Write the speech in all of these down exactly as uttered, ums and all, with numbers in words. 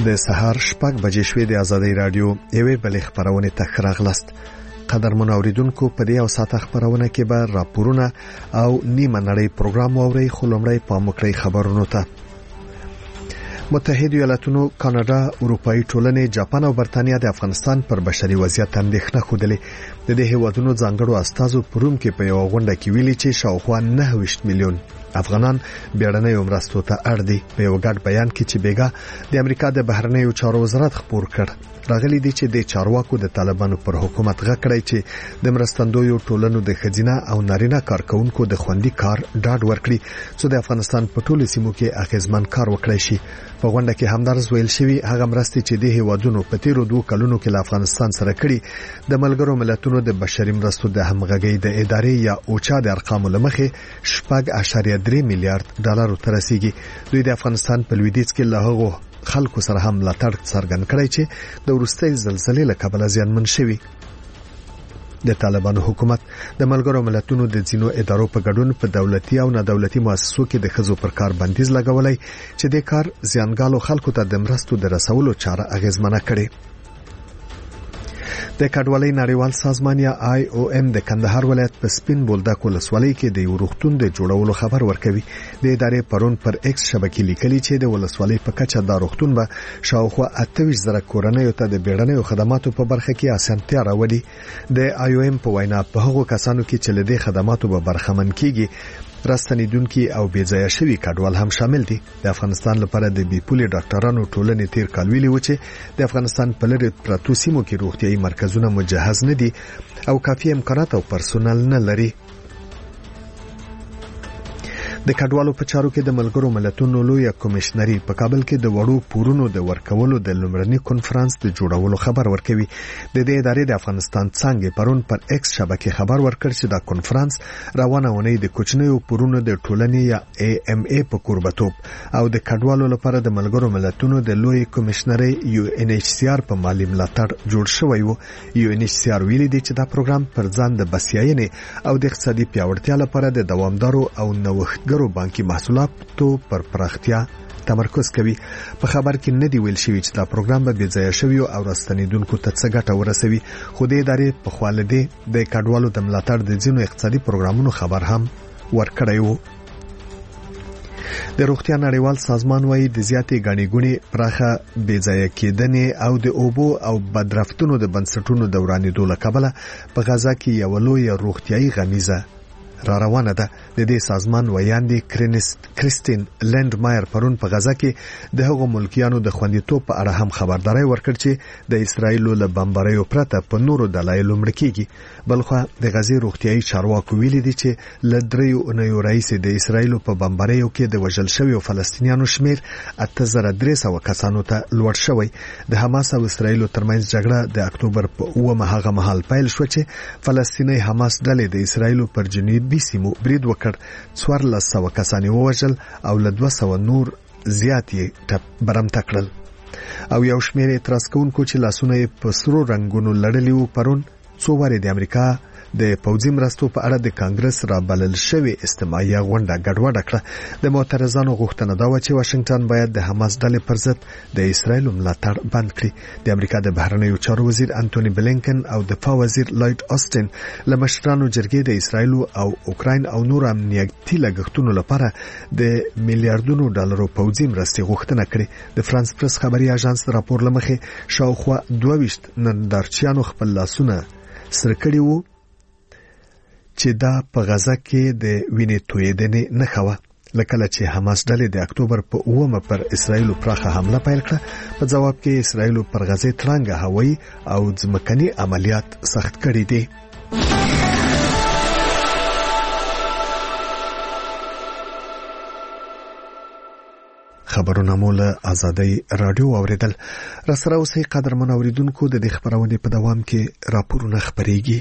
د سهار شپږ بجې شوې د ازادي رادیو یوې بلې خبرونه ته راغلاست. قدرمن اوریدونکو په دې او ساعت خبرونه کې به راپورونه او نیمه نړۍ پروګرام اوري خلمړی پامکړی خبرونو ته. متحده ایالاتونو، کاناډا، اروپאי ټولنې، جاپان او برتانیا د افغانستان پر بشري وضعیت اندېښنه خوده. د دې هیوادونو ځانګړو استازو پروم کې په یو غونډه کې ویلي چې شاوخوا نه ویشت میلیون افغانان بیړنۍ مرستو ته اړ دي. په یو ګډ بیان کې چې بیګا د امریکا د بهرنیو چارو وزارت خبر کړ، راغلي دي چې د چارواکو د طالبانو پر حکومت غکړی چې د مرستندویو ټولنو د خزینه او نارینه کارکونکو د خوندي کار ډاډ ورکړي چې د افغانستان په ټولو سیمو کې اغیزمن کار وکړي شي. په غونډه کې همدارس ویل شوی هغه مرستې چې د هیوادونو په تیرو دوه کلونو کې له افغانستان سره کړي د ملګرو ملتونو د بشري مرستو د همغږۍ د ادارې یا اوچا د ارقامو لمخې شپږ اعشاریه درې میلیارډ ډالر ته رسیدي. دوی د افغانستان په لویدیځ کې له هغو خلکو سره هم ملاتړ څرګند کړی چې د وروستۍ زلزلې له کبله زیانمن شوي. د طالبانو حکومت د ملګرو ملتونو د ځینو ادارو په ګډون په دولتي او نه دولتي مؤسسو کې د خزو پر کار بندیز لګولای چې د کار زیانګالو خلکو ته د مرستو د رسولو چاره اغیزمنه کړي. د کډوالۍ نړیوال سازمان یا آی او ام د کندهار ولایت په سپین بولدک ولسوالۍ کې د یو روغتون د جوړولو خبر ورکوي. د ادارې پرون پر ایکس شبکې لیکلي چې د ولسوالۍ په کچه دا روغتون به شاوخوا اته ویشت زره کورنیو ته د بیړنیو خدماتو په برخه کې اسانتیا راوړي. د آی او ام په وینا په هغو کسانو کې چې له دې خدماتو به برخمن کیږي راستنیدونکو او بیځایه شوي کډوال هم شامل دي. د افغانستان لپاره د بیپولي ډاکټرانو ټولنې تیر کال ویلي و چې د افغانستان په لری پراتو سیمو کې روغتيایي مرکزونه مجهز نه دي او کافي امکانات او پرسونل نه لري. د کډوالو په چارو کې د ملګرو ملتونو لوی کمشنري په کابل کې د وړو پورونو د ورکولو د لومړني کانفرنس د جوړولو خبر ورکوي. د دې ادارې د افغانستان څنګه پرون پر ایکس شبکې خبر ورکړ چې دا کانفرنس روانه ونی د کوچنیو پورونو د ټولنې یا ای ام ای په قربتوب او د کډوالو لپاره د ملګرو ملتونو د لوی کمشنري یو ان ایچ سی آر په مالی ملاتړ جوړ شوی و. یو ان ایچ سی آر ویلي دی چې دا پروګرام پر ځان د بسیاینې او د اقتصادي پیاوړتیا لپاره د دوامدارو او نوښتګرو بانکي محصولاتو پر پراختیا تمرکز کوي. په خبر کې نه دی ویل شوی چې دا پروګرام به بېځایه شوی او راستنیدونکو ته څه ګټه ورسوي، خو د ادارې په خواله د کډوالو د ملاتړ د ځینو اقتصادي پروګرامونو خبر هم ورکړی و. د روغتیا نړیوال سازمان وايي د زیاتې غني ګونی پراخه بېځایه کېدنې او د اوبو او بدرفتونو د بنسټونو دورانېدو له کبله په غزا کې یو لوی روغتیايي غمیزه را روانه ده. د دې سازمان ویاندې کریستین لندمایر پرون په غزا کې د هغو ملکیانو د خوندیتوب په اړه هم خبرداري ورکړ چې د اسرایلو له بمباریو پرته په نورو دلایلو مړ کیږي. بلخو د غزې روغتیايي چارواکو ویلي دي چې له دریو اونیو رئیس د اسرایلو په بمباریو کې د وژل شویو فلسطینیانو شمیر اته زره درې سوه کسانو ته لوړ شوی. د حماس او اسرایلو ترمنځ جګړه د اکتوبر په اوومه هغه مهال پیل شو چې فلسطیني حماس ډلې د اسرایلو پر جنوبي سیمو برید وکړ. څوارلس سوه کسان ووژل او له دوه سوه نور زیات یې برمته کړل او یو شمېر اعتراض کوونکو چې لاسونه یې په سرو رنګونو لړلي وو پرون څو وارې د امریکا د پوځي مرستو په اړه د کانګرس را بلل شوی استماعیه غونډه ګډوډه کړه. د معترضانو غوښتنه دا و چې واشنگټن باید د حماس ډلې پر ضد د اسرایل ملاتړ بند کړي. د امریکا د بهرنیو چارو وزیر انټونی بلینکن او دفاع وزیر لایډ آستن له مشرانو جرګې د اسرایل او اوکراین او نور امنیتي لګښتونو لپاره د میلیارډونو ډالرو پوځي مرستې غوښتنه کړې. د فرانس پریس خبري اژانس راپور لمخې شاوخوا دوه ویشت نندارچیانو خپل لاسونه سره کړي وو چې دا په غزا کې د وینې تویېدنې نښه وه. لکه چې حماس ډلې د اکتوبر په اوومه پر اسرایل پراخه حمله پیل کړه، په جواب کې اسرایل پر غزې ترانګه هوایي او ځمکني عملیات سخت کړي دي. خبرونه مو له ازادي رادیو اوریدل. را سره اوسئ قدرمن اوریدونکو، د دې خبرونې په دوام کې راپورونه خبرېږي.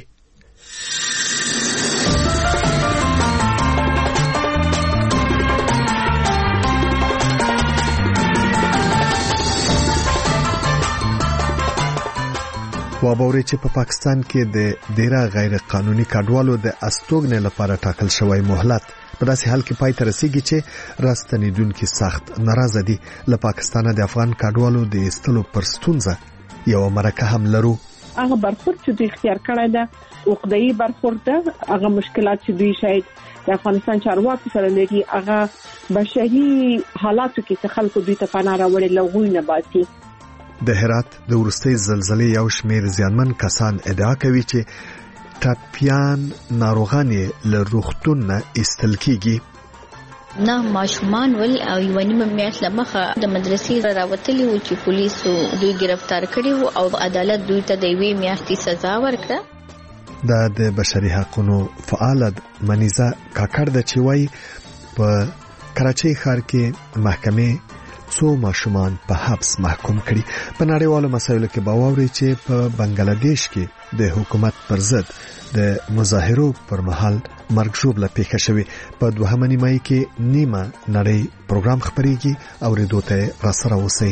وابوري چې په پاکستان کې د ډیره غیر قانوني کډوالو د استوګنې لپاره ټاکل شوی مهلت په داسې حال کې پای ته رسیږي چې راستنیدونکو سخت ناراضه دي. له پاکستانه د افغان کډوالو د ایستلو پر ستونزه یو مرکه هم لرو. هغه برخورد چې دوی اختیار کړی ده وقدایي برخورد ده. هغه مشکلات چې دوی شاید د افغانستان چارواکو سره لري هغه بشري حالاتو کې خلکو دوی ته پناه راوړي لغوی نه باسي. د هرات د ورستۍ زلزلې یو شمېر زیانمن کسان ادعا کوي چې ټاپیان ناروغان له روغتون نه ایستل کیږي. نه ماشومان ول او یو نیمه میاشت لمخه د مدرسې راوتلي و چې پولیسو دوی گرفتار کړي وو او عدالت دوی ته د یوې میاشتې سزا ورکړه. دا د بشري حقوقو فعال منیزه کاکړ د چوي په کراچۍ ښار کې محکمې څو ماشومان په حبس محکوم کړي. په نړیوالو مسایلو کې باور لري چې په بنگلاديش کې د حکومت پر ضد د مظاهرو پر مهال مرګ ژوبله پیښه شوې. په دوهمه نیمایي کې نیمه نړۍ پروګرام خبريږي او ریډیو ته راسره اوسئ.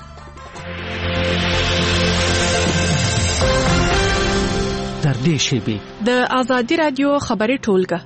در دې شیبي د ازادي رادیو خبري ټولګه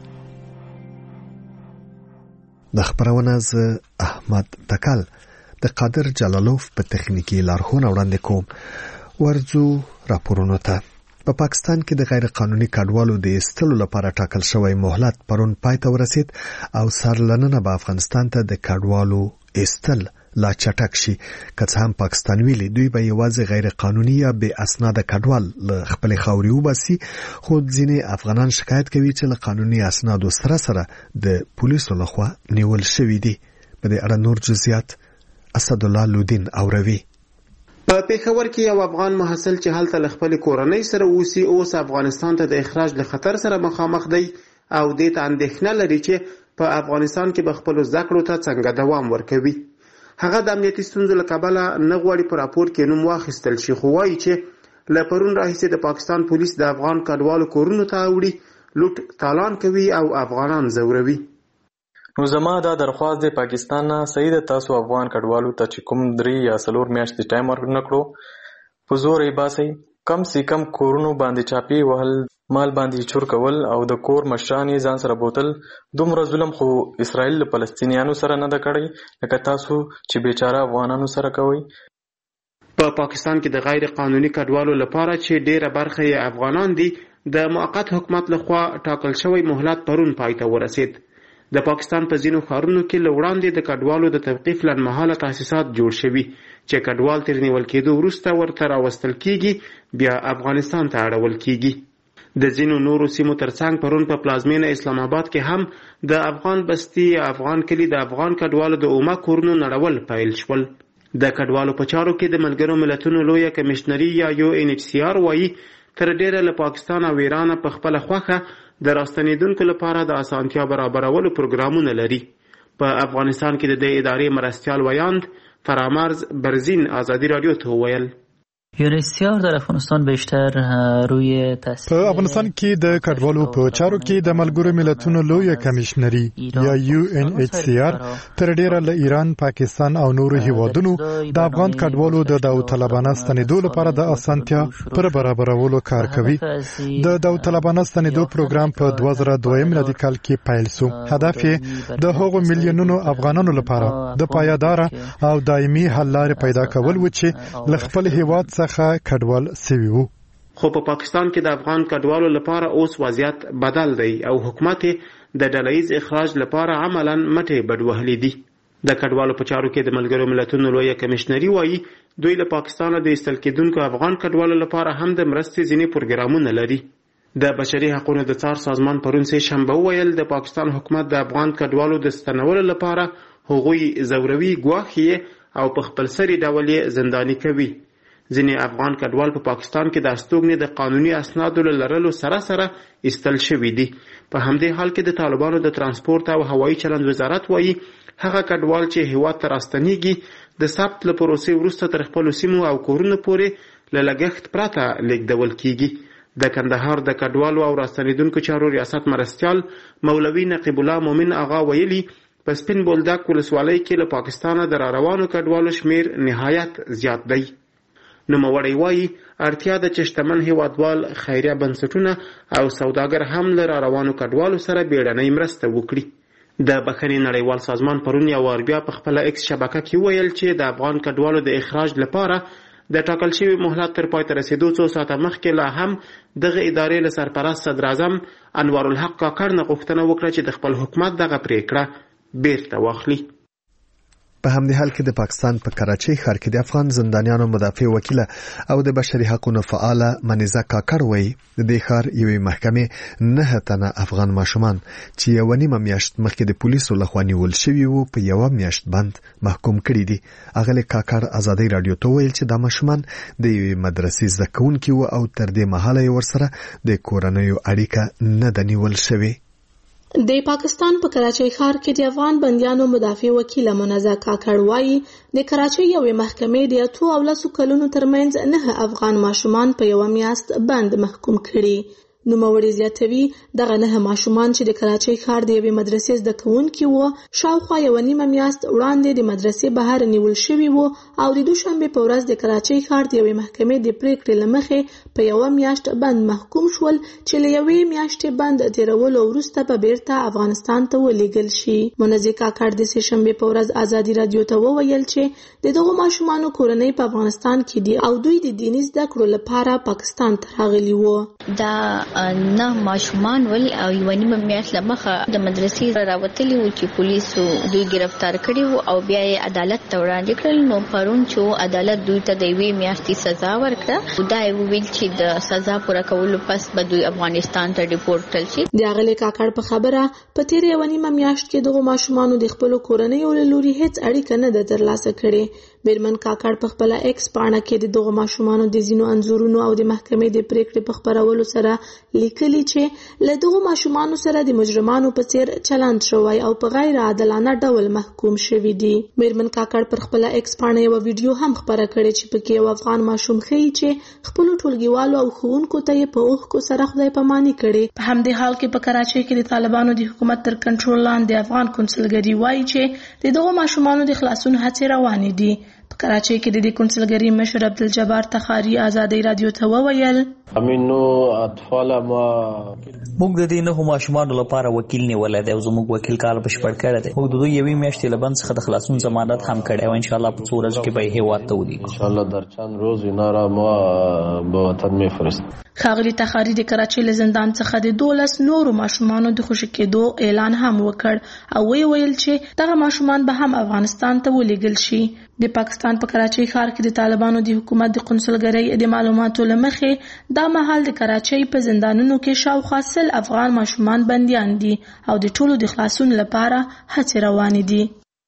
د خبرونه ز احمد تکل د قادر جلالوف په تخنیکی لارښوونه وړاندې کوم. ورځو راپورونو ته. په پاکستان کې د غیر قانوني کډوالو د ایستلو لپاره ټاکل شوی مهلت پرون پای ته ورسید او سرلننه به افغانستان ته د کډوالو ایستل لا چټک شي. که څه هم پاکستان ویلي دوی به یوازې غیر قانوني یا بې اسناد کډوال له خپل خاوري وباسي، خو ځینې افغانان شکایت کوي چې له قانوني اسنادو سره سره د پولیسو لخوا نیول شوی دي. په دې اړه نور جزئیات اسد الله لودین اوروي. په پیښور کې یو افغان محصل چې هلته له خپل کورنۍ سره اوسي اوس افغانستان ته د اخراج له خطر سره مخامخ دی او د ته اندېښنه لري چې په افغانستان کې به خپل زده کړو ته څنګه دوام ورکوي. هغه د امنیتي ستونزو له کبله نه غواړي په راپور کې نوم واخیستل شي، خو وایي چې له پرون راهیسې د پاکستان پولیس د افغان کډوالو کورونو ته وړي، لوټ تالان کوي او افغانان زوروي. نو زما دا درخواست دی پاکستان نه صحیح ده تاسو افغان کډوالو ته چې کوم درې یا څلور میاشتې ټایم ورنکړو په زور یې باسئ، کم سی کم کورونو باندې چاپی وهل، مال باندې چور کول او د کور مشران یې ځان سره بوتل، دومره ظلم خو اسرائیل له فلسطینیانو سره نه ده کړی لکه تاسو چې بیچاره افغانانو سره کوئ. په پاکستان کې د غیر قانوني کډوالو لپاره چې ډیره برخه یې افغانان دي د موقت حکومت لخوا ټاکل شوی مهلت پرون پای ته ورسید. د پاکستان په ځینو ښارونو کې له وړاندې د کډوالو د توقیف لنډمهاله تاسیسات جوړ شوي چې کډوال تر نیول کېدو وروسته ورته راوستل کیږي بیا افغانستان ته اړول کیږي. د ځینو نورو سیمو ترڅنګ پرون په پلازمینه اسلام آباد کې هم د افغان بستی افغان کلی د افغان کډوالو د اومه کورونو نړول پیل شول. د کډوالو په چارو کې د ملګرو ملتونو لویه کمشنري یا یو ان ایچ سی آر وایي تر ډیره له پاکستان او ایران په خپل خوخه د راستنیدونکو لپاره د اسانتیا برابرولو پروګرامونه لري. په افغانستان کې د دې ادارې مرستیال ویاند فرامرز برزین ازادي رادیو ته وویل یونیسیار در افغانستان بیشتر روی تاثیر په افغانستان کې د کډوالو په چارو کې د ملګرو ملتونو لویه کمشنري یا یو ان ایچ سی آر تر ډیره له ایران، پاکستان او نورو هیوادونو د افغان کډوالو د داوطلبانه ستنېدو لپاره د اسانتیا پر برابرولو کار کوي. د داوطلبانه ستنېدو پروګرام په دوه زره دوه میلادي کال کې پیل شو. هدف یې د هغو میلیونونو افغانانو لپاره د پایدار او دایمي حل لارې پیدا کول و چې له خپل هیواد څخه کډوال سوي وو. خو په پاکستان کې د افغان کډوالو لپاره اوس وضعیت بدل دی او حکومت د ډلهییز اخراج لپاره عملاً مټې بډ وهلې دي. د کډوالو په چارو کې د ملګرو ملتونو لویه کمشنري وایي دوی له پاکستانه د ایستل کېدونکو افغان کډوالو لپاره هم د مرستې ځینې پروګرامونه لري. د بشري حقوقو د څار سازمان پرون سه شنبه ویل د پاکستان حکومت د افغان کډوالو د ستنولو لپاره هغوی زوروي، ګواښي او په خپلسري ډول یې زنداني کوي. ځینې افغان کډوال په پاکستان کې د استوګنې د قانوني اسنادو لرلو سره سره ایستل شوي دي. په همدې حال کې د طالبانو د ترانسپورت او هوایي چلند وزارت وایي هغه کډوال چې هیواد ته راستنیږي د ثبت له پروسې وروسته تر خپلو سیمو او کورونو پورې له لګښت پرته لیږدول کیږي. د کندهار د کډوالو او راستنیدونکو چارو ریاست مرستیال مولوي نقیب الله مومن آغا ویلي په سپین بولدک ولسوالۍ کې له پاکستانه د راروانو کډوالو شمیر نهایت زیات دی. نوموړی وایي اړتیا ده چې شتمن هیوادوال، خیریه بنسټونه او سوداګر هم له راروانو کډوالو سره بیړنۍ مرسته وکړي. د بخښنې نړیوال سازمان پرون یو وار بیا په خپل ایکس شبکه کې ویل چې د افغان کډوالو د اخراج لپاره د ټاکل شوی مهلت تر پای ته رسیدو څو ساعته مخکې لا هم دغه ادارې له سرپرست صدر اعظم انوار الحق کاکړ نه غوښتنه وکړه چې د خپل حکومت دغه پریکړه بیرته واخلي. په همدې حال کې د پاکستان په کراچۍ ښار کې د افغان زندانیانو مدافع وکیله او د بشري حقوقو فعاله منیزه کاکړ وایي د دې ښار یوې محکمې نه تنه افغان ماشومان چې یو نیمه میاشت مخکې د پولیسو لخوا نیول شوي وو په یو میاشت بند محکوم کړي دي. اغلی کاکړ ازادي رادیو ته ویل چې دا ماشومان د یوې مدرسې زده کوونکي وو او تر دې مهاله یې ورسره د کورنیو اړیکه نه ده نیول شوې. د پاکستان په کراچۍ ښار کې د افغان بندیانو مدافع وکیله منیزه کاکړ وایي د کراچۍ یوې محکمې د اتو او لسو کلونو ترمنځ نه افغان ماشومان په یو میاشت بند محکوم کړي. نوموړي زیاتوي دغه نه ماشومان چې د کراچۍ ښار د یوې مدرسې زده کوونکي وو شاوخوا یو نیمه میاشت وړاندې د مدرسې بهر نیول شوي وو او د دوشنبې په ورځ د کراچۍ ښار د یوې محکمې د پریکړې له مخې په یو میاشت بند محکوم شول چې له یوې میاشتې بند تیرولو وروسته به بیرته افغانستان ته ولېږل شي. منیزه کاکړ د سې شنبې په ورځ ازادي رادیو ته وویل چې د دغو ماشومانو کورنۍ په افغانستان کې دي او دوی د دیني زده کړو لپاره پاکستان ته راغلي وو. دا نه ماشومان ول او یو نیمه میاشت لمخه د مدرسې راوتلی و چې پولیسو دوی گرفتار کړي وو او بیا یې عدالت ته وړاندې کړل. نو پرون چې عدالت دوی ته د یوې میاشتې سزا ورکړه دا یې ویل چې د سزا پوره کولو پس به دوی افغانستان ته ډیپورټ کړل شي. د اغلی کاکړ په خبره په تیر یو نیمه میاشت کې دغه ماشومانو د خپل کورنیو له لوري هیڅ اړیکه نه ده ترلاسه کړې. بیرمن کاکړ په خپل ایکس پاڼه کې د دغه ماشومانو د زینو انزورونو او د محکمې د پریکړې په خبرولو سره لیکلي چې له دغه ماشومانو سره د مجرمانو په څیر چلند شوی او په غیر عادلانه ډول محکوم شوی دي. بیرمن کاکړ پر خپل ایکس پاڼه یو ویډیو هم خبره کړې چې پکې یو افغان ماشوم ښیي چې خپل ټولګیوالو او ښوونکو ته یې په اوښکو سره خدای پاماني کړې. په همدې حال کې په کراچۍ کې د طالبانو د حکومت تر کنټرول لاندې افغان کونسلګري وایي چې د دغه ماشومانو د خلاصون هڅې روانې دي. په کراچۍ کې د دې کونسلګري مشر عبدالجبار تخاری ازادي رادیو ته وویل امینو اطفال ما موږ د دې نه ماشومانو لپاره وکیل نیولای دی او زموږ وکیل کار بشپړ کړی دی. موږ د دوی یوې میاشتې له بند څخه د خلاصون ضمانت هم کړی او انشاءالله په څو ورځو کې به یې هیواد ته ولیږو. انشاءالله در چند روز اینا را ما به وطن میفرستیم. ښاغلي تخاری د کراچۍ له زندان څخه د دولس نورو ماشومانو د خوشي کېدو اعلان هم وکړ او وی ویل چې دغه ماشومان به هم افغانستان ته ولېږل شي. د پاکستان په کراچۍ ښار کې د طالبانو د حکومت د قونسلګرۍ د معلوماتو له مخې دا مهال د کراچۍ په زندانونو کې شاوخوا سل افغان ماشومان بندیان دي او د ټولو د خلاصون لپاره هڅې روانې دي.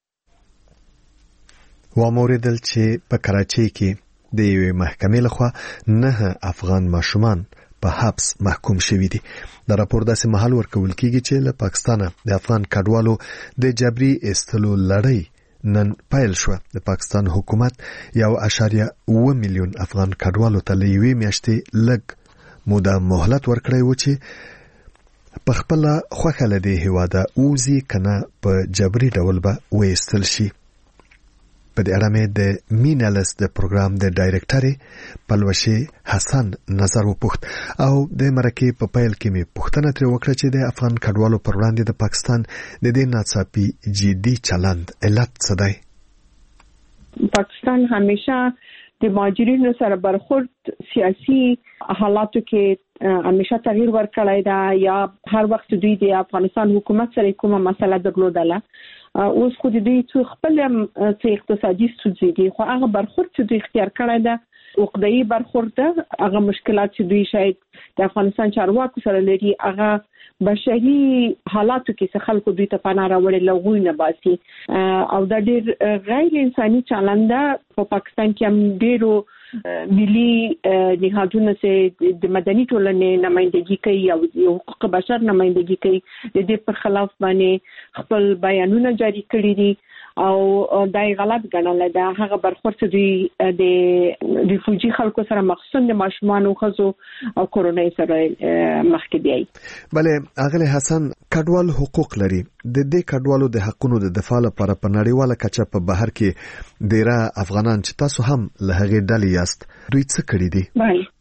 واوریدل چې په کراچۍ کې د یوې محکمې لخوا نه افغان ماشومان په حبس محکوم شوي دي. دا راپور داسې مهال ورکول کیږي چې له پاکستانه د افغان کډوالو د جبري ایستلو لړۍ نن پیل شو. د پاکستان حکومت یو اشاریه اوه میلیون افغان کډوالو ته له یوې میاشتې لږ موده مهلت ورکړی و چې په خپله خوښه له دې هېواده ووځي که نه په جبري ډول به وایستل شي. په دې اړه مې د مینالس د پروګرام د ډایرکټرې پلوشي حسن نظر وپوښت او د مرکې په پیل کې مې پوښتنه ترې وکړه چې د افغان کډوالو پر وړاندې د پاکستان د دې ناڅاپي جدي چلند علت څه دی. پاکستان همیشه د مهاجرینو سره برخورد سیاسي حالاتو کې همیشه تغییر ورکړی دا یا هر وخت دوی د افغانستان حکومت سره کومه مسله درلودله. اوس خو د دوی څو خپل څه اقتصادي ستونزې دي خو هغه برخورد چې دوی اختیار کړی ده عقده‌ای برخورد ده. هغه مشکلات چې دوی شاید د افغانستان چارواکو سره لري هغه بشري حالاتو کې څه خلکو دوی ته پناه راوړي لغوی نه باسي او دا ډېر غیر انساني چلند ده. په پاکستان کې هم ډېرو ملي نهادونو سره د مدني ټولنې نمائندګي کوي او د حقوق بشر نمائندګي کوي د دې پر خلاف باندې خپل بیانونه جاری کړي دي او دای غلط ګڼل دا هغه برخورد دوی د ریفوجي خلکو سره مخصوص د ماشومان او خزو او کورونای سره مخکې دی. بلې اغلی حسن کډوال حقوق لري. د دې کډوالو د حقونو د دفاع لپاره په نړیواله کچه په بهر کې ډیره افغانان چې تاسو هم له هغې ډلې یاست دوی څه کړي دي؟ بله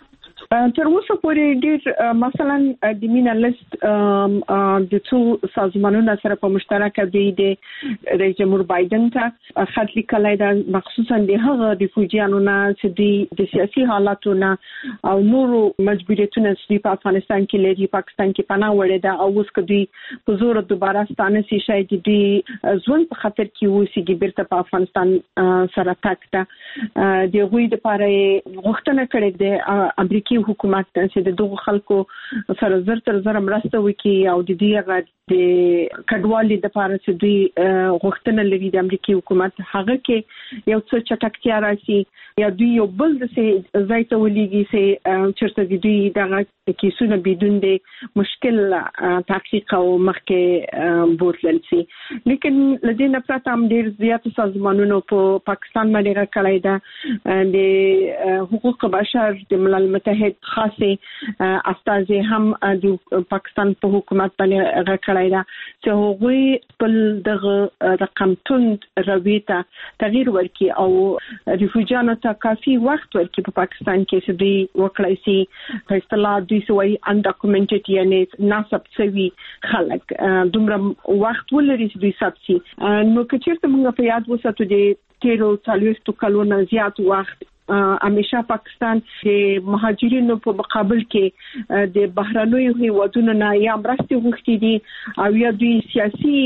تر اوسه پورې ډیر مثلا د مینالیست د څو سازمانونو سره په مشترکه د رئیس جمهور بایدن ته خط لیکلی دا مخصوصا د هغه ریفوجیانو نه چې د سیاسي حالاتونو او نورو مجبوریتونو چې په افغانستان کې لري پاکستان کې پناه وړي دا او اوس کدي په زور دوباره ستانه شي شاید د ژوند په خطر کې وسی بیرته په افغانستان سره تاکته د غوي د پاره غوښتنه کړې د امریکایي حکومت چې د دغه خلکو سره زر تر زر مرسته وکړي او د دې غږ د کډوالۍ د پاره چې دوی غوښتنه لري د امریکایي حکومت هغه کې یو څه چټکتیا راشي یا دوی یو بل د سي ځای ته ولېږي چې چرته دوی دغه کیسونه بدون د مشکل تحقیق او مخکې بوتلل شي لیکن لدې نه پراته هم ډېر زیات سازمانونو په پاکستان باندې راکړی دا د حقوق بشر د ملل متحد خاصه استازي هم د پاکستان په حکومت باندې راکړی دا چې هغوی خپل دغه رقم تند رویته تغییر ورکړي او ریفوجیانو ته کافي وخت ورکړي په پاکستان کې چې دوی وکړای شي په اصطلاح دوی سوی undocumented یعنی ناسب شوي خلک دومره وخت ولري چې دوی سب شي نو که چیرته موږ په یاد وساتو د تیرو څلوېښتو کلونو زیات وخت همیشه پاکستان د مهاجرینو په مقابل کې د بهرنیو هیوادونو نه یا مرستې غوښتي دي او یا دوی سیاسي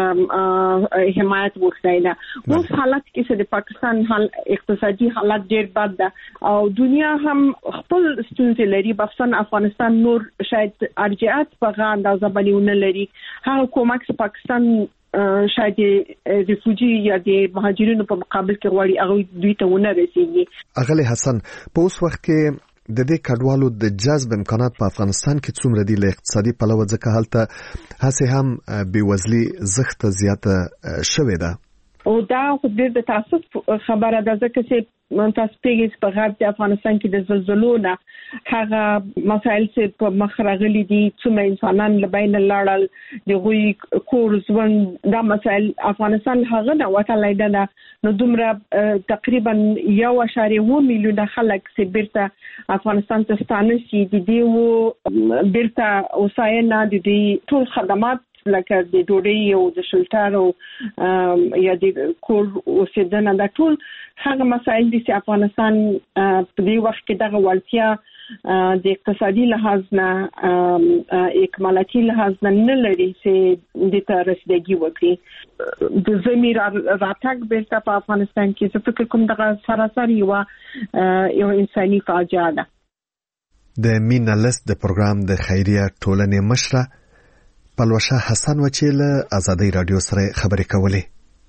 حمایت غوښتي ده اوس حالت کې د پاکستان حال اقتصادي حالت ډېر بد ده او دنیا هم خپل ستونزې لري بخصوصا افغانستان نور شاید ارجعات په غا اندازه باندې ونه لري هغه کومک پاکستان شاید ریفوجی یا د مهاجرینو په مقابل کې غواړي هغه دوی ته ونه رسیږي اغلی حسن په اوس وخت کې د دې کډوالو د جذب امکانات په افغانستان کې څومره دي له اقتصادي پلوه ځکه هلته هڅه هم بېوزلي زښت زیاته شوې ده او دا خو ډېر د تاسف خبره ده ځکه چې تاسو پیږئ په غرب د افغانستان کې د زلزلو نه هغه مسایل چې په مخ راغلي دي څومره انسانان له بین لاړل د غوي کور ژوند دا مسایل افغانستان هغه نه وټلای ده نو دومره تقریبا یو اشاریه اووه میلیونه خلک چې بیرته افغانستان ته ستانه شي د دې وو بیرته اوساینه د دې ټول خدمات لکه د ډوډۍ او د شلټر او یا د کور اوسېدنه دا ټول هغه مسایل دي چې افغانستان په دې وخت کې دغه وړتیا د اقتصادي لحاظ نه اکمالاتي لحاظ نه نه لري چې د ته رسیدګي وکړي د زمیر راتګ بیرته په افغانستان کې څه فکر کوم دغه سراسر یو یو انساني فاجعه ده د مینالیست د پروګرام د خیریه ټولنې مشره پلوشه حسن وچیل آزادی رادیو سره خبرې کولې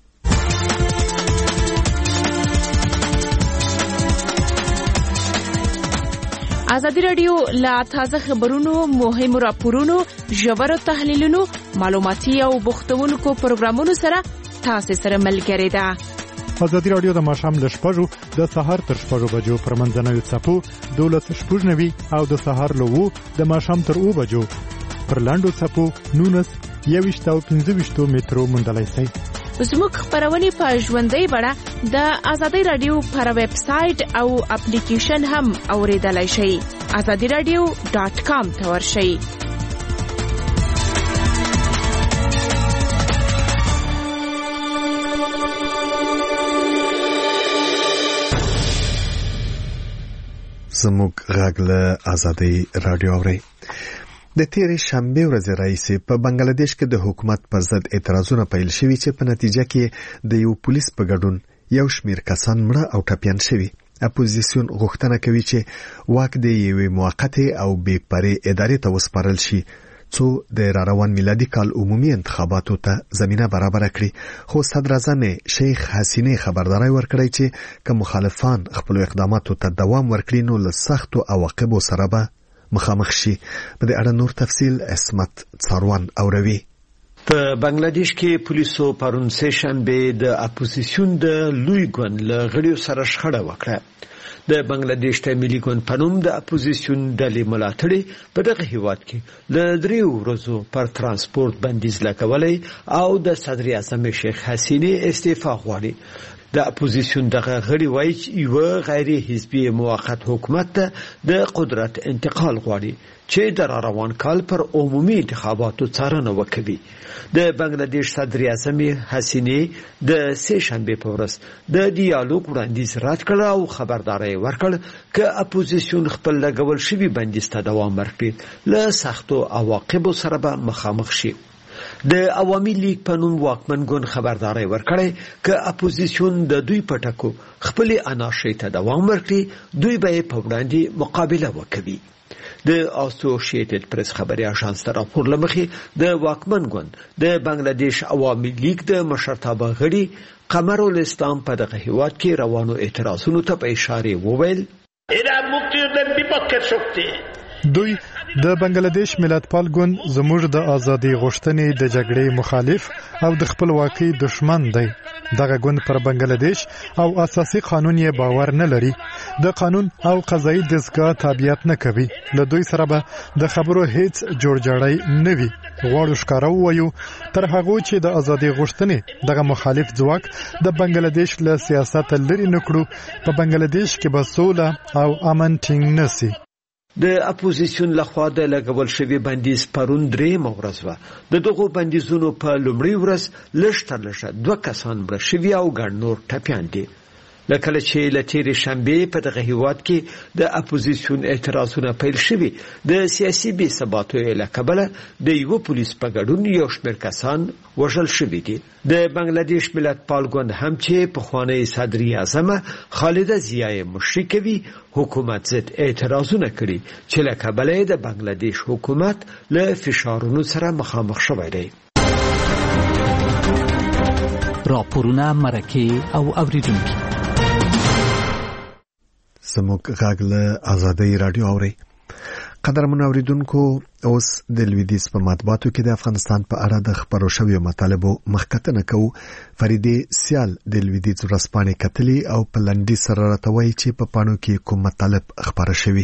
آزادی رادیو لا تازه خبرونو مهم راپورونو ژور تحلیلونو معلوماتي او بوختونکو پروګرامونو سره تاسو سره ملګری ده آزادی رادیو د ماښام له شپږو د سهار تر شپږو بجو پر منځنوي څپو دولس شپږ نوي او د سهار له اوو د ماښام تر اوو بجو پر لاندو څپو نونس یويشت او پنځه ویشت مترو موندلای شئ زموږ خبرونه په ژوندۍ بڼه د آزادی رادیو پر ویب سټ او اپلیکیشن هم اوریدلای شئ آزادی رادیو ډاٹ کام ته ورشئ زموږ غږ له آزادی رادیو اوري د تیرې شنبه ورځې راهیسې په بنگلاديش کې د حکومت پر ضد اعتراضونه پیل شوي چې په نتیجه کې د یو پولیس په ګډون یو شمېر کسان مړه او ټپیان شوي. اپوزیسیون غوښتنه کوي چې واک د یوې موقتې او بې پرې ادارې ته وسپارل شي څو د راروان میلادي کال عمومي انتخاباتو ته زمینه برابر کړي. خو صدر اعظم شیخ حسینه خبرداري ورکړی چې که مخالفان خپل اقداماتو ته دوام ورکړي نو له سختو عواقبو سره به مخامخ شي. په دې اړه نور تفصیل عصمت څاروان اوروي. په بنگلاديش کې پولیسو پرون سه شنبه د اپوزیسیون د لوی ګوند له غړیو سره شخړه وکړه. د بنگلاديش ته ملي ګوند په نوم د اپوزیسیون ډلې ملاتړي په دغه هیواد کې له دریو ورځو پر ترانسپورت بندیز لګولې او د صدر اعظم شیخ حسینه استعفا غواړي. د اپوزیسیون دغه غړي وایي چې یو غیر حزبي موقت حکومت ته د قدرت انتقال غواړي چې د روان کال پر عمومي انتخاباتو څارنه وکړي. د بنگلاديش صدر اعظم حسینه د سه شنبه په ورځ د ډیالوګ وړاندیز رد کړ او خبرداري ورکړ چې اپوزیسیون خپل لګول شوی بندیز ته دوام ورکړي له سختو عواقبو سره به مخامخ شي. د عوامي لیگ په نوم واکمن ګوند خبرداري ورکړی چې اپوزیسیون د دوی پټکو خپل انارشي ته دوام ورکړي، دوی به په وړاندې مقابله وکړي. د اسوسییټډ پریس خبري اژانس ته راپور لمخې د واکمن ګوند د بنگلاديش عوامي لیگ د مشرتابه غړي قمر الاسلام په دغه هیواد کې روانو اعتراضونو ته په اشاره وویل دوی د بنگلاديش ملتپال ګوند زموږ د ازادي غوښتنې د جګړې مخالف او د خپلواکۍ دشمن دی. دغه ګوند پر بنگلاديش او اساسي قانون یې باور نه لري، د قانون او قضایي دستګاه تابعیت نه کوي. له دوی سره به د خبرو هیڅ جوړجاړی نه وي. غواړو ښکاره ووایو تر هغه چې د ازادي غوښتنې دغه مخالف ځواک د بنگلاديش له سیاست لري نکړو، په بنگلاديش کې به سوله او امن ټینګ نشي. د اپوزیسیون لخوا د لګول شوی بندیز پرون درې مورز و. د دغه بندیزونو په لومړی ورځ لږ تر لږه دوه کسان مړه شوي او ګڼ نور ټپیان دي. لکه چې له تېرې شنبې په دغه هیواد کې د اپوزیسیون اعتراضونه پیل شوي، د سیاسي بې ثباتۍ له کبله د یوه پولیس په ګډون یو شمېر کسان وژل شوي دي. د بنگلاديش ملتپال ګوند هم چې پخوانی صدر اعظم خالده ضیا یې مشري کوي، حکومت ضد اعتراضونه کړي چې له کبله د بنگلاديش حکومت له فشارونو سره مخامخ شوی دی. راپورونه مرکه او اوریدونکي زموږ غږ له آزادۍ رادیو اوري. قدرمن اوریدونکو، اوس د لویدیځ په مطبوعاتو کې د افغانستان په اړه د خبرو شویو مطالبو مخکتنه کوو. فریدې سیال د لویدیځ ورځپاڼې کتلي او په لنډي سره راته وایي چې په پاڼو کې کوم مطالب خبره شوي.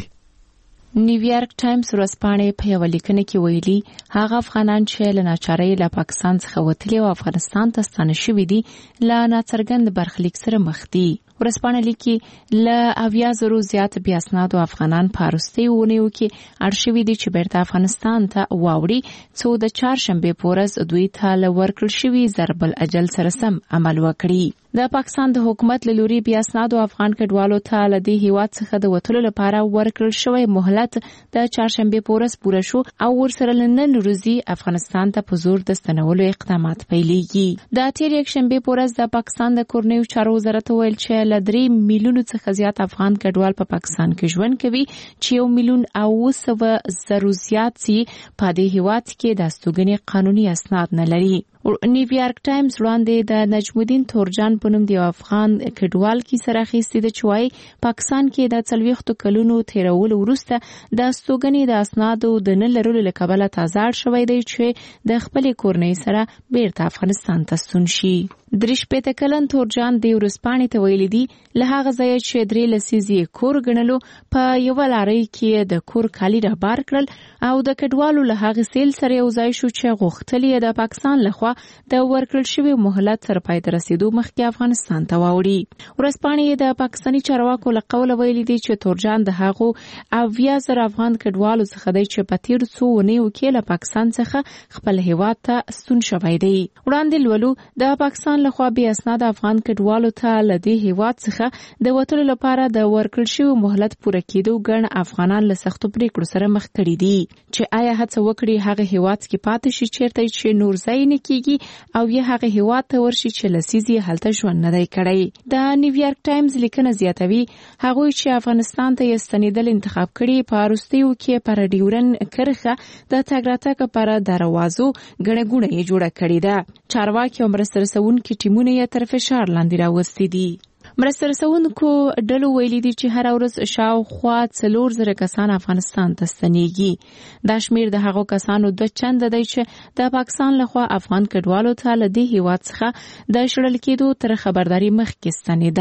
نیویارک ټایمز ورځپاڼې په یوه لیکنه کې ویلي هغه افغانان چې له ناچارۍ له پاکستان څخه وتلي او افغانستان ته ستانه شوي دي له ناڅرګند برخلیک سره مخ دي. ورځپاڼه لیکي له اویا زرو زیات بې اسنادو افغانان په وروستیو اونیو کې اړ شوي دي چې بیرته افغانستان ته واوړي، څو د چهارشنبې په ورځ دوی ته له ورکړل شوي ضرب الاجل سره سم عمل وکړي. د پاکستان د حکومت له لوري بې اسنادو افغان کډوالو ته له دې هیواد څخه د وتلو لپاره ورکړل شوی مهلت د چهارشنبې په ورځ پوره شو او ورسره له نن ورځې افغانستان ته په زور د ستنولو اقدامات پیلېږي. د تېرې یکشنبې په ورځ د پاکستان د کورنیو چارو وزارت ویل چې له درې میلیونو څخه زیات افغان کډوال په پاکستان کې ژوند کوي چې یو میلیون او اوه سوه زرو زیات یې په دې هیواد کې د استوګنې قانوني اسناد نه لري. نیویارک ټایمز وړاندې د نجم الدین تورجان په نوم د افغان کډوال کیسه راخیستې ده چې وايي پاکستان کې د څلوېښتو کلونو تیرولو وروسته د استوګنې د اسنادو د نه لرلو له کبله تازه شوی دی چې د خپلې کورنۍ سره بیرته افغانستان ته ستون شي. درې شپېته کلن تورجان د ورځپاڼې ته ویلي دي له هغه ځایه چې درې لسیزې کور ګڼلو په یوه لارۍ کې د کور کالي رابار کړل او د کډوالو له هغې سیل سره یو ځای شو چې غوښتل یې د پاکستان لخوا د ورکړل شوي مهلت سره پای ته رسیدو مخکې افغانستان ته واوړي. ورځپاڼې د پاکستاني چارواکو له قوله ویلي دي چې تورجان د هغو اویا زره افغان کډوالو څخه دی چې په تېرو څو اونیو کې له پاکستان څخه خپل هیواد ته ستون شوی دی. وړاندې لولو د پاکستان لخوا بې اسناده افغان کډوالو ته له دې هیواد څخه د وتلو لپاره د ورکړل شوي مهلت پوره کېدو ګڼ افغانان له سختو پریکړو سره مخ کړي دي چې آیا هڅه وکړي هغه هیواد کې پاتې شي چیرته چې نور ځای نه کېږي او یا هغه هیواد ته ورشي چې لسیزې هلته ژوند نه دی کړی. د نیویارک ټایمز لیکنه زیاتوي هغوی چې افغانستان ته یې ستنېدل انتخاب کړي په وروستیو کې پر ډیورن کرښه د تګ راتګ لپاره دروازو ګڼه ګوڼه یې جوړه کړې ده. چارواکي او مرسته رسونکي ټیمونه یې تر فشار لاندې راوستي دي. مرسته رسونکو ډلو ویلي دي چې هر ورځ شاوخوا څلور زره کسان افغانستان ته ستنېږي. دا شمیر د هغو کسانو دوه چنده دی چې د پاکستان لخوا افغان کډوالو ته له دې هیواد څخه د شړل کېدو تر خبرداري مخکې ستنېدل.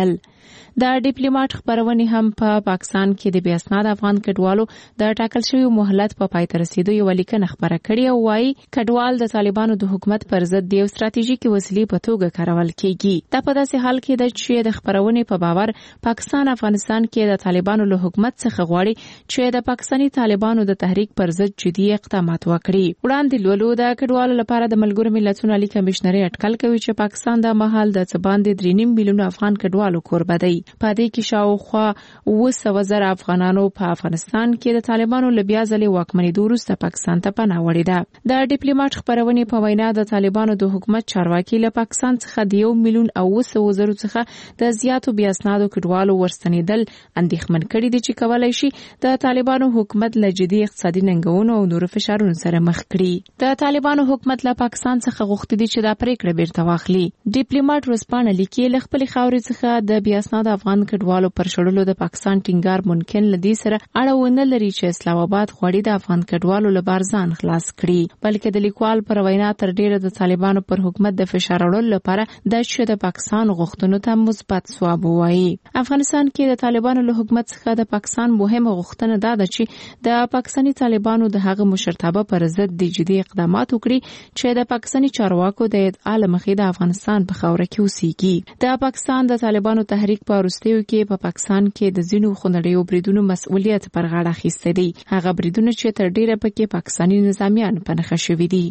د ډیپلوماټ خبرونه هم په پاکستان کې د بې اسناد افغان کډوالو د ټاکل شوی مهلت په پای ته رسیدو یو لیکنه خبره کړې او وايي کډوال د طالبانو د حکومت پر ضد د ستراتیژیکي وسیلې په توګه کارول کیږي دا په داسې حال کې د چې د خبرونه په باور پاکستان افغانستان کې د طالبانو له حکومت څخه غواړي چې د پاکستاني طالبانو د تحریک پر ضد جدي اقدامات وکړي. وړاندې لولو د کډوالو لپاره د ملګرو ملتونو عالی کمشنري اټکل کوي چې پاکستان د مهال د څباندې درې نیم میلیون افغان کډوالو کوربه دی. په دې کې شاوخوا اوه سوه زره افغانانو په افغانستان کې د طالبانو له بیا ځلې واکمنېدو وروسته پاکستان ته پناه وړې ده. د ډیپلوماټ خبرونه په وینا د طالبانو د حکومت چارواکي له پاکستان څخه د یو میلیون او اوه سوه زره څخه د زیاتو بیا اسنادو کډوالو ورستنېدل اندېښمن کړي دي چې کولای شي د طالبانو حکومت له جدي اقتصادي ننګونو او نورو فشارونو سره مخ کړي. د طالبانو حکومت له پاکستان څخه غوښتي دي چې دا پریکړه بیرته واخلي. ډیپلوماټ ورسپانه لیکي له خپل خاورې څخه د بیا اسناد افغان کډوالو پر شړلو د پاکستان ټینګار ممکن لدی سره اړه لري چې اسلام آباد غوړي د افغان کډوالو له بارزان خلاص کړي بلکې د لیکوال پر وینا تر ډیره د طالبانو پر حکومت د فشار اړولو لپاره د چې د پاکستان غوښتنو ته مثبت ځواب وایي. افغانستان کې د طالبانو له حکومت څخه د پاکستان مهمه غوښتنه دا ده چې د پاکستاني طالبانو د هغه مشرتابه پر ضد د جدي اقدامات وکړي چې د پاکستاني چارواکو د ادعا لمخې د افغانستان په خاوره کې اوسېږي. د پاکستان د طالبانو تحریک په وروستیو کې په پاکستان کې د ځینو خونړیو بریدونو مسؤلیت پر غاړه اخیستی دی. هغه بریدونه چې تر ډیره پکې پاکستاني نظامیان په نښه شوي دي.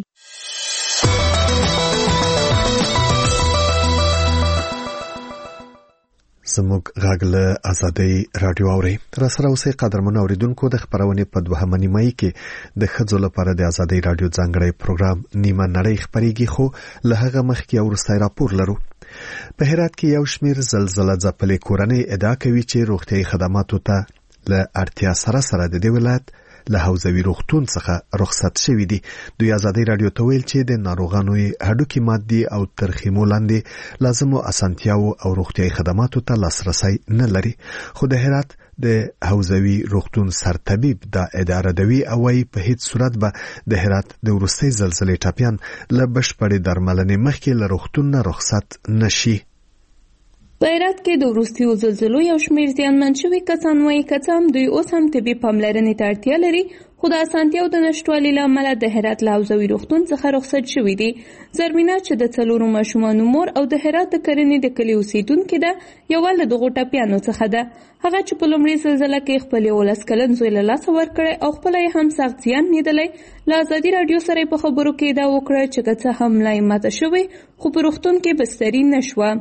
زموږ غږ له ازادۍ رادیو اوري تر سره اوسې قدرمن اوریدونکو د خبرونه په دوهمه نیمه کې د ښځو لپاره د ازادۍ رادیو ځانګړی پروګرام نیمه نړۍ خبريږي خو له هغه مخکې اورستای راپور لرو. په هرات کې یو شمیر زلزلہ ځپلې کورنۍ ادعا کوي چې روغتیايي خدماتو ته له اړتیا سره سره د دې ولایت له حوزوي روغتون څخه رخصت شوی دي. دوی ازادۍ رادیو ته ویل چې د ناروغانو هډوکي مادي او ترخیمو لاندې لازمو اسانتیاو او روغتیايي خدماتو ته لاسرسي نه لري. خو د هرات د حوزوي روغتون سرطبيب د اداره دوی او وايي په هیڅ صورت به د هرات د ورستي زلزلې ټاپیان له بشپړې درملنې مخکې له روغتون نه رخصت نشي. په هرات کې د وروستیو زلزلو یو شمېر زیانمن شوي کسان وایي که څه هم دوی اوس هم طبي پاملرنې ته اړتیا لري خو د اسانتیاو د نشتوالي له امله د هرات له حوزوي روغتون څخه رخصت شوي دي. زرمینه چې د څلورو ماشومانو مور او د هرات د کرنې د کلي اوسیدونکې ده یوه له دغو ټپیانو څخه ده. هغه چې په لومړي زلزله کې خپل یولس کلن زوی له لاسه ورکړی او خپله یې هم سخت زیان لیدلی. له ازادي راډیو سره په خبرو کې دا وکړه چې که څه هم لا یې ماته شوې خو په روغتون کې بستري نه شوه.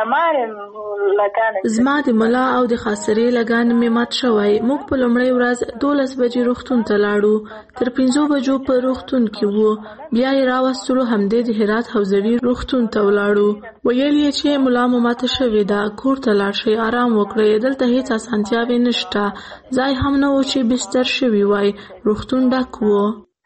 زما د ملا او د خاصرې لګان مې مات شوی. موږ په لومړۍ ورځ دولس بجې روغتون ته لاړو. تر پنځو بجو په روغتون کې وو. بیا یې راوستلو همدې د هرات حوزوي روغتون ته ولاړو. ویل یې چې ملا مو ماته شوې ده کور ته لاړ شئ آرام وکړئ. دلته هیڅ اسانتیاوې نشته. ځای هم نه و چې بستر شوي وای. روغتون ډک و.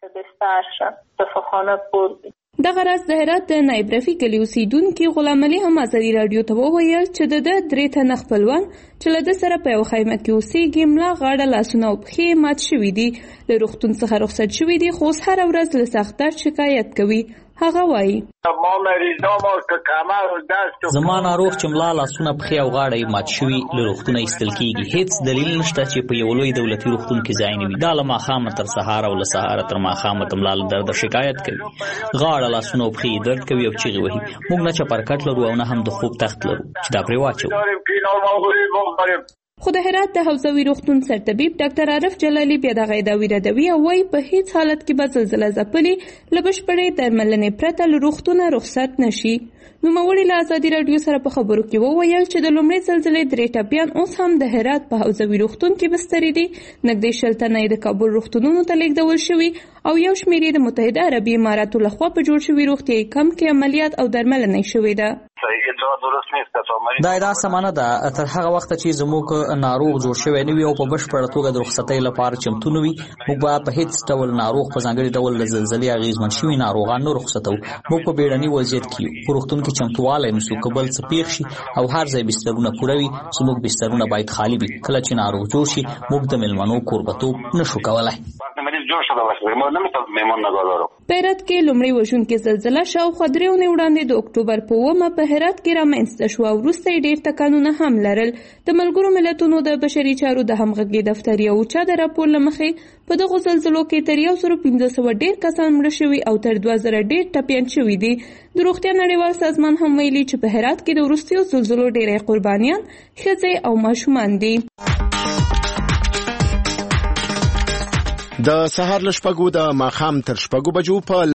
دغه راز د هرات د نایب رفیق کلي اوسیدونکي غلام علي هم ازادي راډیو ته وویل چې د ده درې تنه خپلوان چې له ده سره په یو خیمه کې اوسېږي ملا غاړه لاسونه او پښې مات شوي دي. له روغتون څخه رخصت شوي دي خو اوس هره ورځ له سخت درد شکایت کوي. هغه وایي زما ناروغ چې ملا لاسونه پښې او غاړه یې مات شوي له روغتونه ایستل کېږي. هیڅ دلیل نشته چې په یو لوی دولتي روغتون کې ځای نه وي. دا له ماښامه تر سهاره او له سهاره تر ماښامه د ملا له درده شکایت کوي. غاړه لاسونه او پښې یې درد کوي او چیغې وهي. موږ نه چپرکټ لرو او نه هم د خوب تخت لرو چې دا پرې واچوو. خو د هرات د حوزوي روغتون سرطبيب ډاکټر عارف جلالي بیا دغه ادعاوې ردوي او وایي په هیڅ حالت کې به زلزله ځپلې له بشپړې درملنې پرته له روغتونه رخصت نشي. نوموړي له ازادي راډیو سره په خبرو کې وویل چې د لومړۍ زلزلې درې ټپیان اوس هم د هرات په حوزوي روغتون کې بستري دي. نږدې شل تنه یې د کابل روغتونونو ته لیږدول شوي او یو شمېر یې د متحده عربي اماراتو لخوا په جوړ شوي روغتیايي کمپ کې عملیات او درملنه شوې ده. دا ادعا سمانه ده. تر هغه وخت چې زموږ ناروغ جوړ شوی نه وي او په بشپړه توګه د رخصتۍ لپاره چمتو نه وي موږ به په هیڅ ډول ناروغ په ځانګړي ډول له زلزلې اغېزمن شوي ناروغان نه رخصتو. موږ په بیړني وضعیت کې یو. په روغتون کې چمتووالی نیسو که بل څه پیښ شي او هر ځای بسترونه پوره وي. زموږ بسترونه باید خالي وي. کله چې ناروغ جوړ شي موږ د مېلمنو کوربتوب نشو کولی. جوړ شو دا واسه ما نه مې میمون نه غواړم. په هرات کې لومړی وژونکې زلزله شاوخوا درې اونۍ وړاندې د اکتوبر په اوومه په هرات کې رامنځته شوه او وروسته یې ډېر ټکانونه هم لرل. د ملګرو ملتونو د بشري چارو د همغږۍ دفتر یو اوچا د راپور له مخې په دغو زلزلو کې تر یو سل پنځه سوه ډېر کسان مړه شوي او تر دوه زره ډېر ټپیان شوي دي. د روغتیا نړیوال سازمان هم ویلي چې په هرات کې د وروستیو زلزلو ډېری قربانیان ښځې او ماشومان دي. د سهار له شپږو د ماښام تر شپږو بجو په